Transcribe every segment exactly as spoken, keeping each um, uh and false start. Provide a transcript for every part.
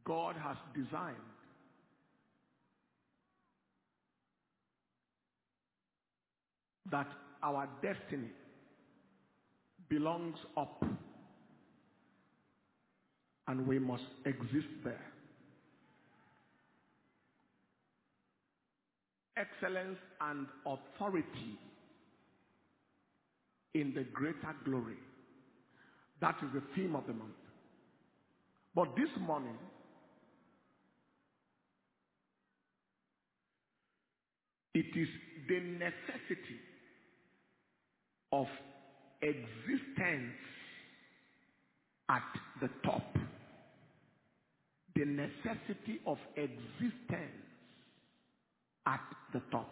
God has designed that our destiny belongs up, and we must exist there. Excellence and authority in the greater glory. That is the theme of the month. But this morning, it is the necessity of existence at the top. The necessity of existence at the top.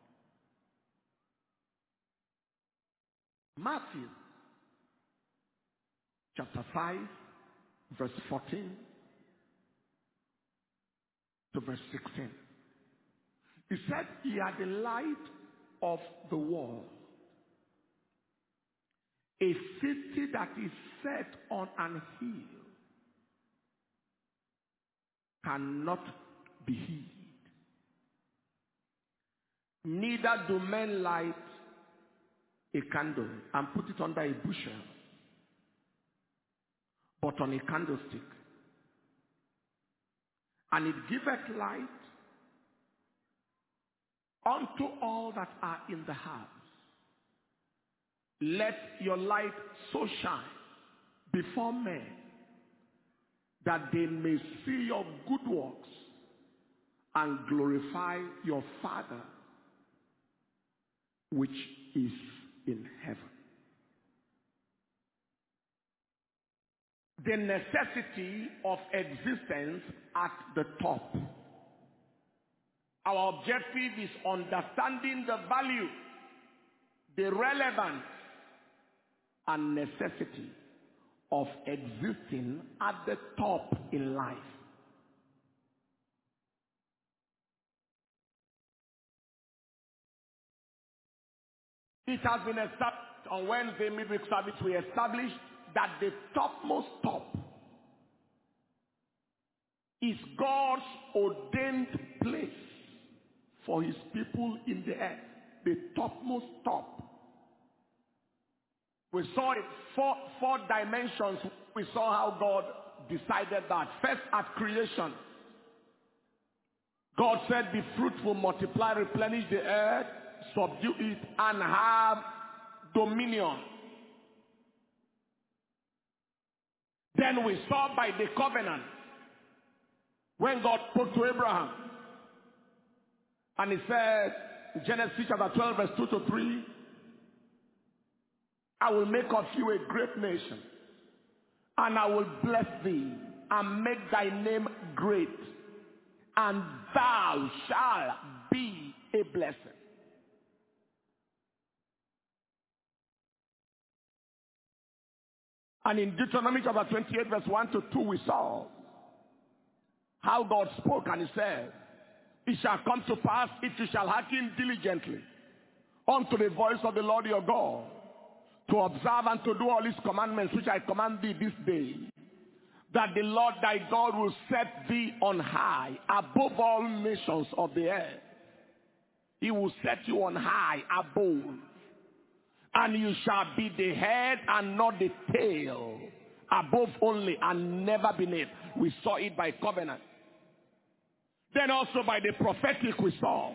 Matthew chapter five, verse fourteen to verse sixteen. He said, "Ye are the light of the world. A city that is set on an hill cannot be hid. Neither do men light a candle and put it under a bushel, but on a candlestick. And it giveth light unto all that are in the house. Let your light so shine before men that they may see your good works and glorify your Father which is in heaven." The necessity of existence at the top. Our objective is understanding the value, the relevance, and necessity of existing at the top in life. It has been established on Wednesday midweek service. We established that the topmost top is God's ordained place for his people in the earth. The topmost top. We saw it four, four dimensions. We saw how God decided that. First, at creation, God said, "Be fruitful, multiply, replenish the earth, subdue it, and have dominion." Then we saw by the covenant, when God spoke to Abraham, and he said, Genesis chapter twelve, verse two to three, "I will make of you a great nation, and I will bless thee, and make thy name great, and thou shalt be a blessing." And in Deuteronomy chapter twenty-eight, verse one to two, we saw how God spoke, and he said, "It shall come to pass, if you shall hearken diligently unto the voice of the Lord your God, to observe and to do all his commandments which I command thee this day, that the Lord thy God will set thee on high above all nations of the earth. He will set you on high above. And you shall be the head and not the tail, above only and never beneath." We saw it by covenant. Then also by the prophetic we saw.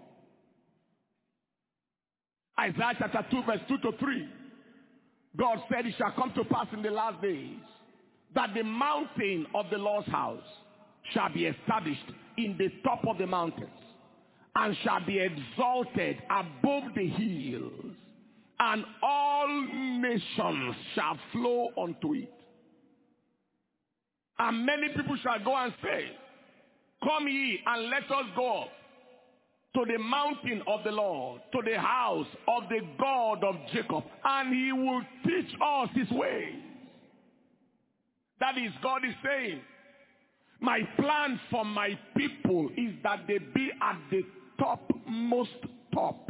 Isaiah chapter two, verse two to three. God said, "It shall come to pass in the last days that the mountain of the Lord's house shall be established in the top of the mountains, and shall be exalted above the hills, and all nations shall flow unto it. And many people shall go and say, Come ye, and let us go up to the mountain of the Lord, to the house of the God of Jacob, and he will teach us his ways." That is, God is saying, my plan for my people is that they be at the topmost top.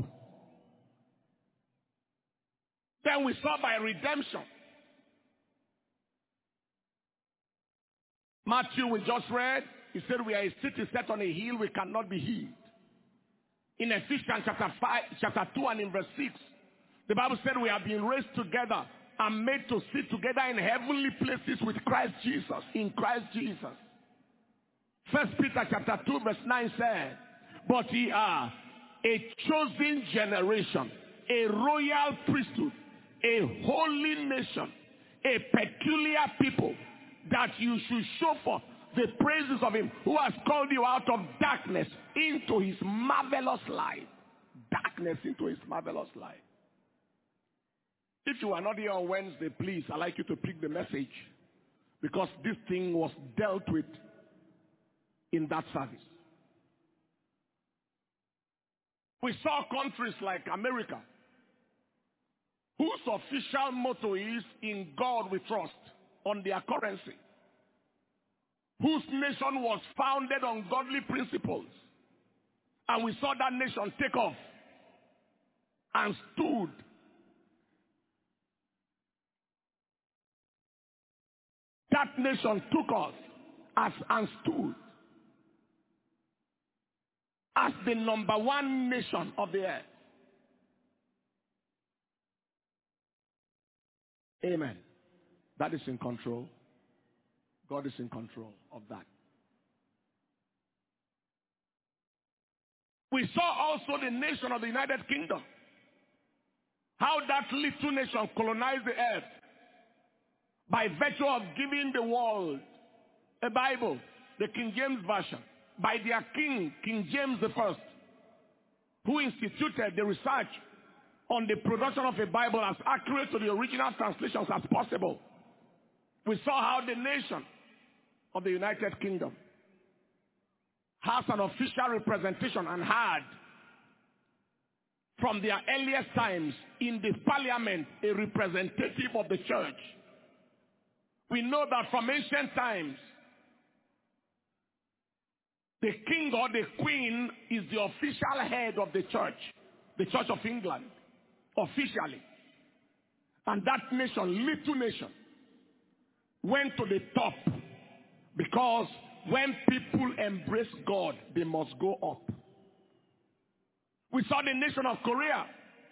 Then we saw by redemption Matthew, we just read, he said we are a city set on a hill, we cannot be hid. In Ephesians chapter five, chapter two and in verse six, the Bible said we have been raised together and made to sit together in heavenly places with Christ Jesus, in Christ Jesus. First Peter chapter two verse nine said, but ye are a chosen generation, a royal priesthood, a holy nation, a peculiar people, that you should show forth the praises of him who has called you out of darkness into his marvelous light. Darkness into his marvelous light. If you are not here on Wednesday, please, I'd like you to pick the message, because this thing was dealt with in that service. We saw countries like America, whose official motto is, in God we trust, on their currency, whose nation was founded on godly principles. And we saw that nation take off and stood. That nation took us as and stood as the number one nation of the earth. Amen. That is in control. God is in control of that. We saw also the nation of the United Kingdom. How that little nation colonized the earth by virtue of giving the world a Bible, the King James Version, by their king, King James the First, who instituted the research on the production of a Bible as accurate to the original translations as possible. We saw how the nation of the United Kingdom has an official representation and had, from their earliest times, in the parliament, a representative of the church. We know that from ancient times, the king or the queen is the official head of the church, the Church of England, officially. And that nation, little nation, went to the top, because when people embrace God, they must go up. We saw the nation of Korea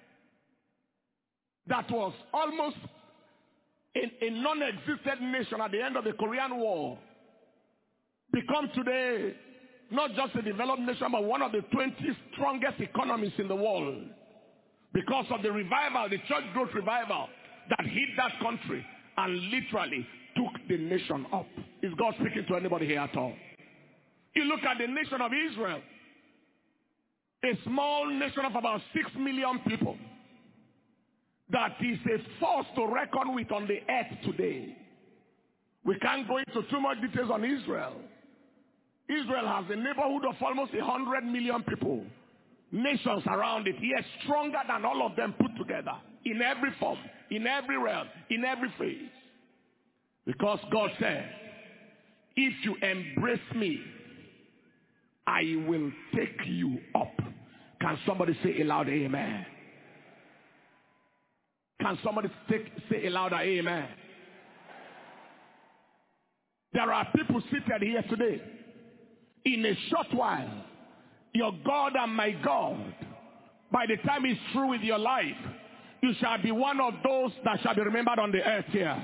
that was almost a, a non-existent nation at the end of the Korean War, become today not just a developed nation, but one of the twenty strongest economies in the world, because of the revival, the church growth revival that hit that country and literally took the nation up. Is God speaking to anybody here at all? You look at the nation of Israel, a small nation of about six million people, that is a force to reckon with on the earth today. We can't go into too much details on Israel. Israel has a neighborhood of almost one hundred million people. Nations around it, yes, stronger than all of them put together, in every form, in every realm, in every phase. Because God said, if you embrace me, I will take you up. Can somebody say a louder amen? Can somebody take, say a louder amen? There are people seated here today. In a short while, your God and my God, by the time he's through with your life, you shall be one of those that shall be remembered on the earth here.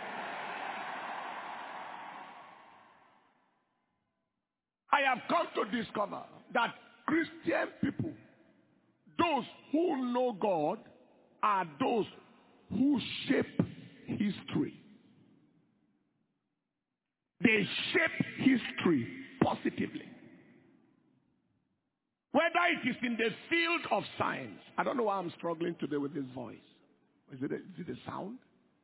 I have come to discover that Christian people, those who know God, are those who shape history. They shape history positively. Whether it is in the field of science. I don't know why I'm struggling today with this voice. Is it a, is it a sound?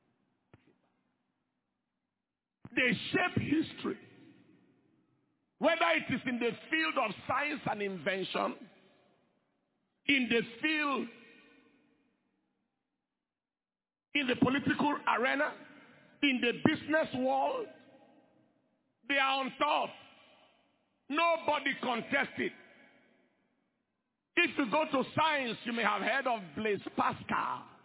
They shape history. Whether it is in the field of science and invention, in the field, in the political arena, in the business world, they are on top. Nobody contests it. If you go to science, you may have heard of Blaise Pascal.